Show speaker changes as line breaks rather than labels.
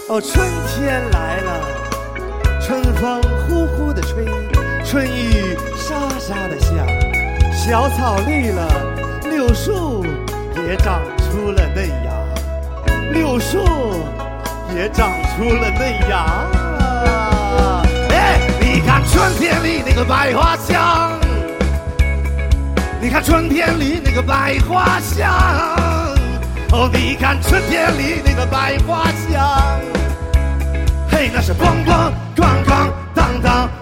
哦，春天来了，春风呼呼地吹，春雨沙沙地下，小草绿了，柳树也长出了嫩芽，柳树也长出了嫩芽。哎，你看春天里那个百花香，你看春天里那个百花香，哦，你看春天里那个百花香，嘿，那是咣咣咣咣当当，